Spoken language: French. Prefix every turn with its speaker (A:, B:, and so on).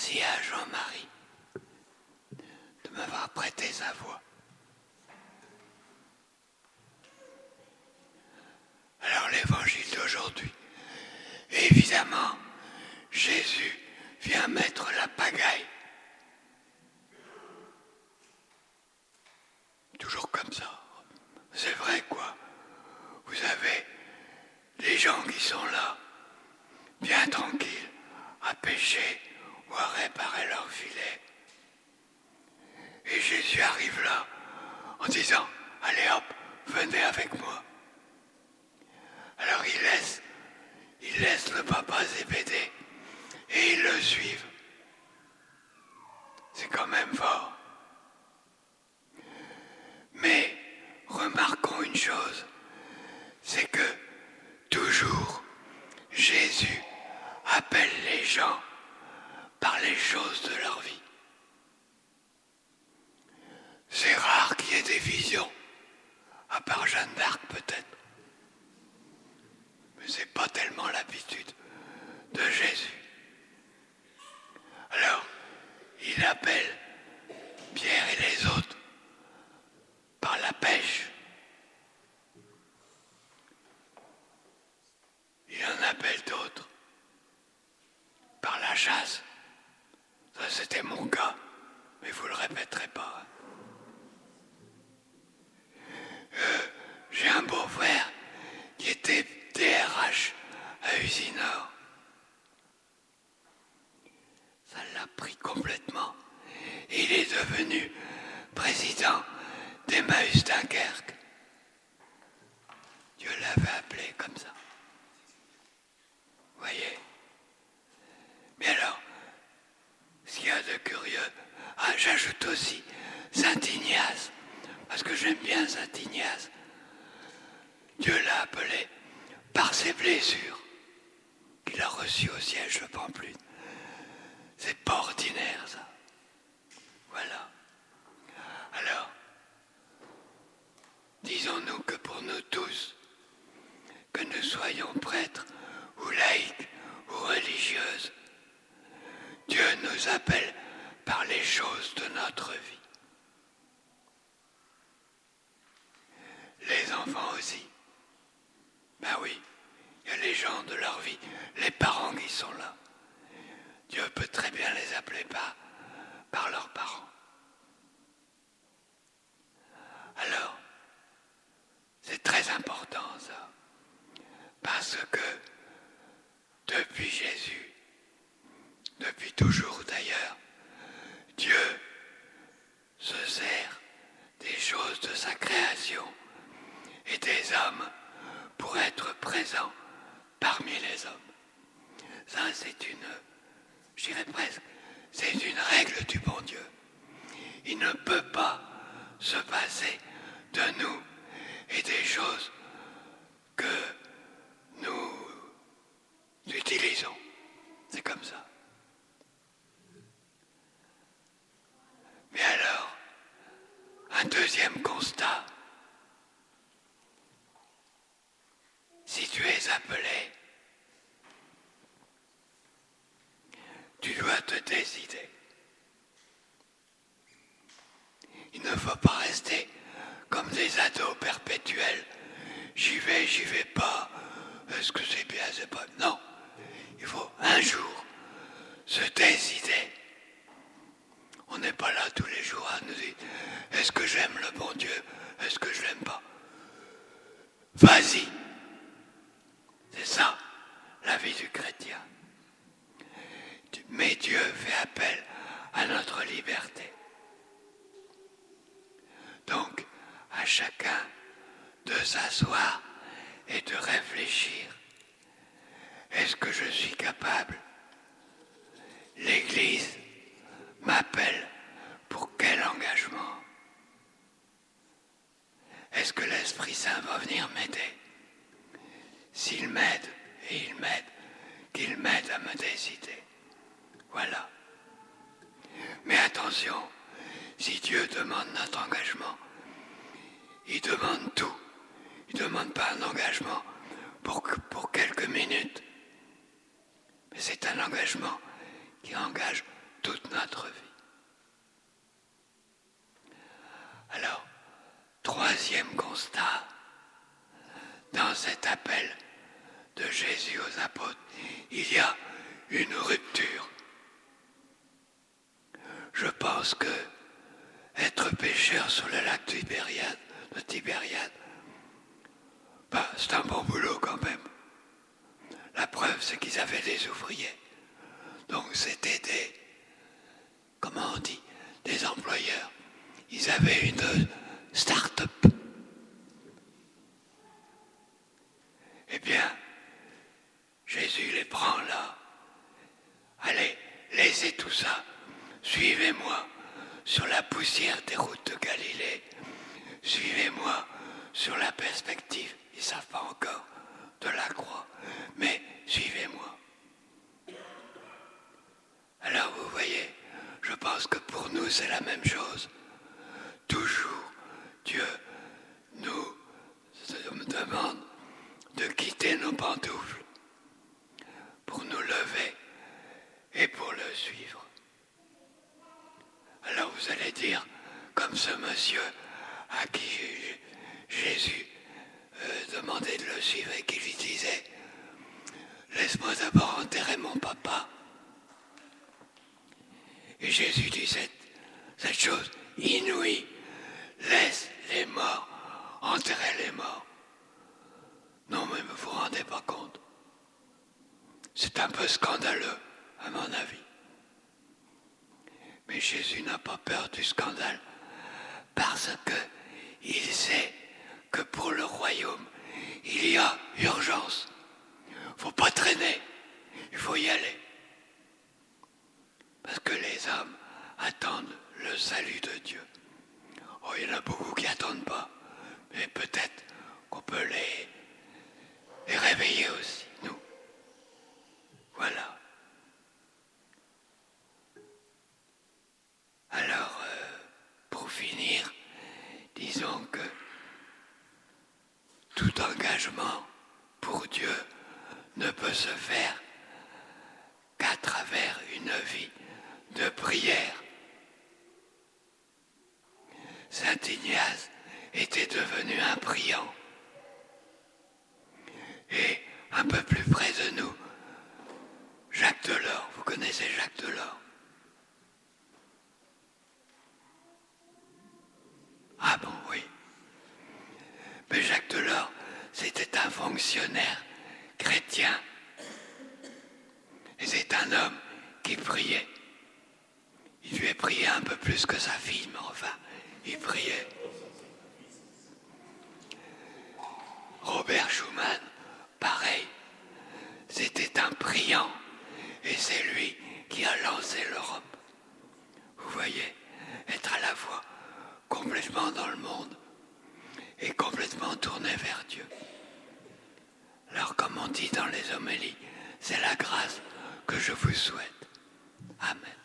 A: Merci à Jean-Marie de m'avoir prêté sa voix. Alors l'évangile d'aujourd'hui, évidemment, Jésus vient mettre la pagaille. Toujours comme ça. C'est vrai quoi. Vous avez des gens qui sont là, bien tranquilles, à pêcher ou à réparer leur filet. Et Jésus arrive là en disant, allez hop, venez avec moi. Alors il laisse le papa Zébédée et ils le suivent. C'est quand même fort. Mais remarquons une chose, c'est que toujours Jésus appelle les gens par les choses de leur vie. C'est rare qu'il y ait des visions, à part Jeanne d'Arc peut-être. Mais c'est pas tellement l'habitude de Jésus. Alors, il appelle Pierre et les autres par la pêche. Il en appelle d'autres par la chasse. Ça, c'était mon cas, mais vous le répéterez pas. J'ai un beau-frère qui était DRH à Usinor. Ça l'a pris complètement. Il est devenu président d'Emmaüs Dunkerque. Dieu l'avait appelé comme ça. Vous voyez? Mais alors, ce qu'il y a de curieux, j'ajoute aussi Saint Ignace, parce que j'aime bien Saint Ignace. Dieu l'a appelé par ses blessures, qu'il a reçues au siège de Pampelune. C'est pas ordinaire, ça. Voilà. Alors, disons-nous que pour nous tous, que nous soyons prêtres ou laïcs ou religieuses, Dieu nous appelle par les choses de notre vie. Les enfants aussi. Ben oui, il y a les gens de leur vie, les parents qui sont là. Dieu peut très bien les appeler par leurs parents. Alors, c'est très important ça, parce que depuis Jésus, depuis toujours d'ailleurs, Dieu se sert des choses de sa création et des hommes pour être présent parmi les hommes. Ça, je dirais presque, c'est une règle du bon Dieu. Il ne peut pas se passer de nous et des choses que nous utilisons. C'est comme ça. Mais alors, un deuxième constat. Si tu es appelé, tu dois te décider. Il ne faut pas rester comme des ados perpétuels. J'y vais pas. Est-ce que c'est bien, c'est pas... Non. Il faut un jour se décider. On n'est pas là tous les jours à nous dire est-ce que j'aime le bon Dieu? Est-ce que je l'aime pas? Vas-y. C'est ça, la vie du chrétien. Mais Dieu fait appel à notre liberté. Donc, à chacun de s'asseoir et de réfléchir. Est-ce que je suis capable? L'Église m'appelle pour quel engagement? Est-ce que l'Esprit Saint va venir m'aider? S'il m'aide, et il m'aide, qu'il m'aide à me décider. Voilà. Mais attention, si Dieu demande notre engagement, il demande tout. Il ne demande pas un engagement pour quelques minutes. Mais c'est un engagement qui engage toute notre vie. Alors, troisième constat, dans cet appel de Jésus aux apôtres, il y a une rupture. Je pense que être pêcheur sur le lac de Tibériade, c'est un bon boulot quand même. La preuve, c'est qu'ils avaient des ouvriers. Donc c'était des employeurs. Ils avaient une start-up. Eh bien, Jésus les prend là. Allez, laissez tout ça. Suivez-moi sur la poussière des routes de Galilée. Suivez-moi sur la perspective, ils ne savent pas encore, de la croix. Mais suivez-moi. Alors vous voyez, je pense que pour nous c'est la même chose. Toujours, Dieu nous demande de quitter nos pantoufles pour nous lever et pour le suivre. Alors vous allez dire, comme ce monsieur à qui Jésus demandait de le suivre et qui lui disait « Laisse-moi d'abord enterrer mon papa ». Et Jésus dit cette chose inouïe, « Laisse les morts enterrer les morts ». Non, mais vous vous rendez pas compte. C'est un peu scandaleux, à mon avis. Mais Jésus n'a pas peur du scandale parce qu'il sait que pour le royaume, il y a urgence. Il ne faut pas traîner, il faut y aller. Parce que les hommes attendent le salut de Dieu. Oh, il y en a beaucoup qui n'attendent pas, mais peut-être qu'on peut les réveiller aussi, nous. Voilà. Alors, pour finir, disons que tout engagement pour Dieu ne peut se faire qu'à travers une vie de prière. Saint Ignace était devenu un priant. Et un peu plus près de nous, Jacques Delors, vous connaissez Jacques Delors? Ah bon, oui. Mais Jacques Delors, c'était un fonctionnaire chrétien. Et c'est un homme qui priait. Il devait prier un peu plus que sa fille, mais enfin, il priait. Robert Schuman, pareil, c'était un priant. Et c'est lui qui a lancé l'Europe. Vous voyez, être à la fois complètement dans le monde et complètement tourné vers Dieu. Alors, comme on dit dans les homélies, c'est la grâce que je vous souhaite. Amen.